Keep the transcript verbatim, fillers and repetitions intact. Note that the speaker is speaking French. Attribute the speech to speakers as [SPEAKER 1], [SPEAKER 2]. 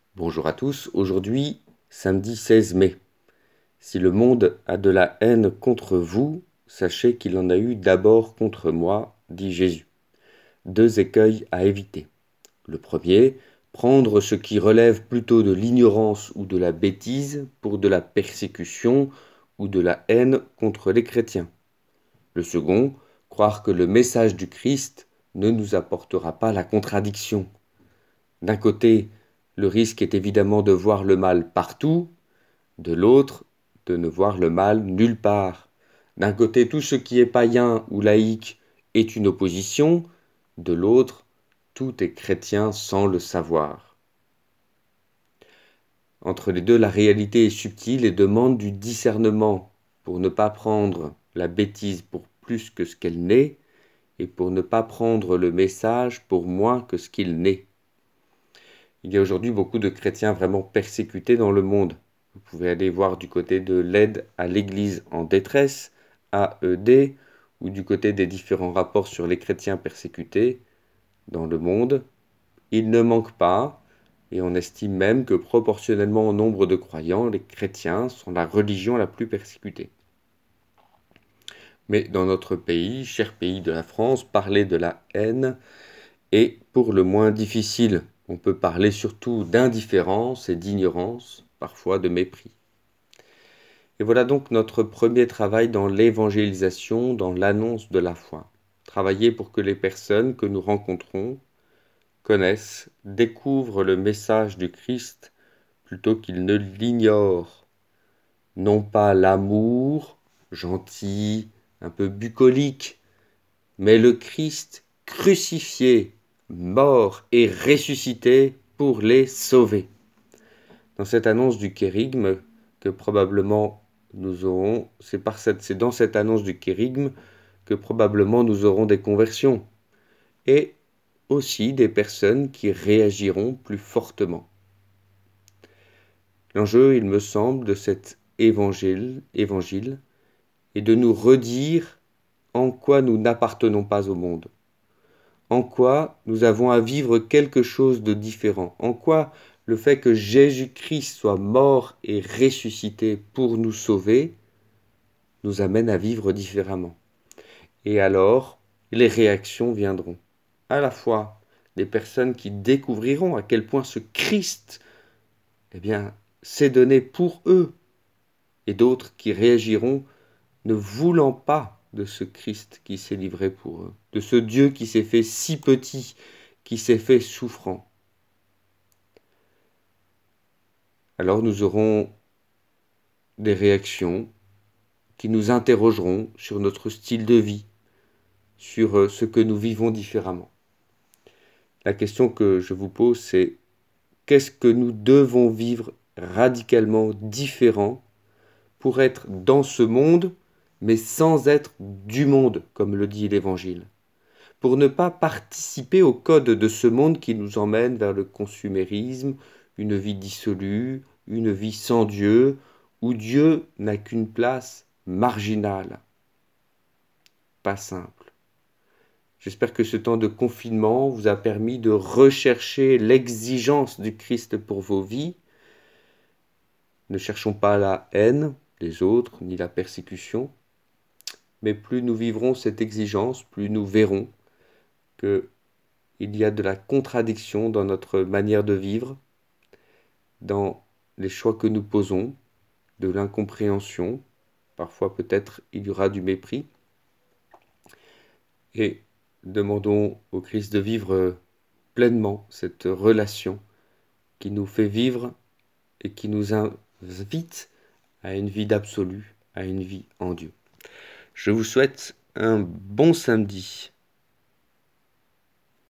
[SPEAKER 1] Bonjour à tous, aujourd'hui, samedi seize mai. Si le monde a de la haine contre vous, sachez qu'il en a eu d'abord contre moi, dit Jésus. Deux écueils à éviter. Le premier, prendre ce qui relève plutôt de l'ignorance ou de la bêtise pour de la persécution ou de la haine contre les chrétiens. Le second, croire que le message du Christ ne nous apportera pas la contradiction. D'un côté, le risque est évidemment de voir le mal partout, de l'autre, de ne voir le mal nulle part. D'un côté, tout ce qui est païen ou laïque est une opposition, de l'autre, tout est chrétien sans le savoir. Entre les deux, la réalité est subtile et demande du discernement pour ne pas prendre la bêtise pour plus que ce qu'elle n'est et pour ne pas prendre le message pour moins que ce qu'il n'est. Il y a aujourd'hui beaucoup de chrétiens vraiment persécutés dans le monde. Vous pouvez aller voir du côté de l'aide à l'Église en détresse, A E D, ou du côté des différents rapports sur les chrétiens persécutés dans le monde. Il ne manque pas, et on estime même que proportionnellement au nombre de croyants, les chrétiens sont la religion la plus persécutée. Mais dans notre pays, cher pays de la France, parler de la haine est pour le moins difficile. On peut parler surtout d'indifférence et d'ignorance, parfois de mépris. Et voilà donc notre premier travail dans l'évangélisation, dans l'annonce de la foi. Travailler pour que les personnes que nous rencontrons connaissent, découvrent le message du Christ plutôt qu'ils ne l'ignorent. Non pas l'amour, gentil, un peu bucolique, mais le Christ crucifié, mort et ressuscité pour les sauver. Dans cette annonce du kérigme que probablement nous aurons, c'est par cette, c'est dans cette annonce du kérigme que probablement nous aurons des conversions et aussi des personnes qui réagiront plus fortement. L'enjeu, il me semble, de cet évangile, évangile est de nous redire en quoi nous n'appartenons pas au monde. En quoi nous avons à vivre quelque chose de différent. En quoi le fait que Jésus-Christ soit mort et ressuscité pour nous sauver nous amène à vivre différemment. Et alors, les réactions viendront. À la fois des personnes qui découvriront à quel point ce Christ, eh bien, s'est donné pour eux, et d'autres qui réagiront ne voulant pas de ce Christ qui s'est livré pour eux, de ce Dieu qui s'est fait si petit, qui s'est fait souffrant. Alors nous aurons des réactions qui nous interrogeront sur notre style de vie, sur ce que nous vivons différemment. La question que je vous pose, c'est qu'est-ce que nous devons vivre radicalement différent pour être dans ce monde, mais sans être du monde, comme le dit l'Évangile, pour ne pas participer au code de ce monde qui nous emmène vers le consumérisme, une vie dissolue, une vie sans Dieu, où Dieu n'a qu'une place marginale. Pas simple. J'espère que ce temps de confinement vous a permis de rechercher l'exigence du Christ pour vos vies. Ne cherchons pas la haine des autres, ni la persécution, mais plus nous vivrons cette exigence, plus nous verrons qu'il y a de la contradiction dans notre manière de vivre, dans les choix que nous posons, de l'incompréhension, parfois peut-être il y aura du mépris, et demandons au Christ de vivre pleinement cette relation qui nous fait vivre et qui nous invite à une vie d'absolu, à une vie en Dieu. Je vous souhaite un bon samedi.